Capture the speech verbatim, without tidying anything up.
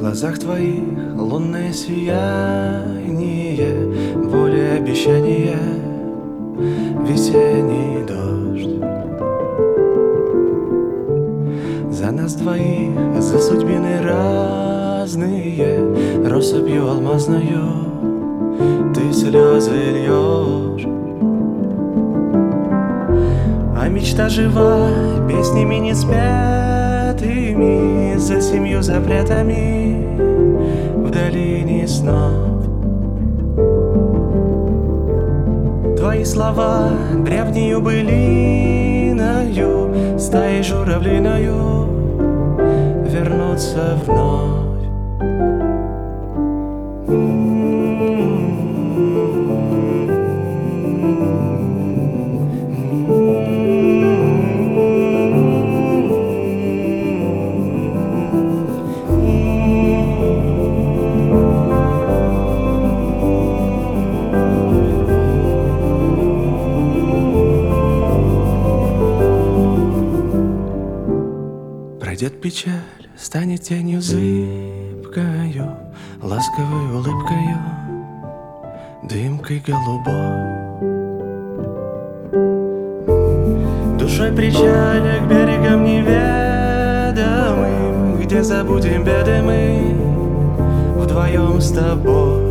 глазах твоих лунное сияние, более обещания, весенний дождь. За нас двоих, за судьбины разные, россыпью алмазною ты слезы льешь. А мечта жива песнями неспетыми, за семью запретами в долине снов. Твои слова древнею былиною, стаей журавлиною вернутся вновь. Пройдет печаль, станет тенью зыбкою, ласковой улыбкою, дымкой голубой. Душой причаля к берегам неведомым, где забудем беды мы вдвоем с тобой.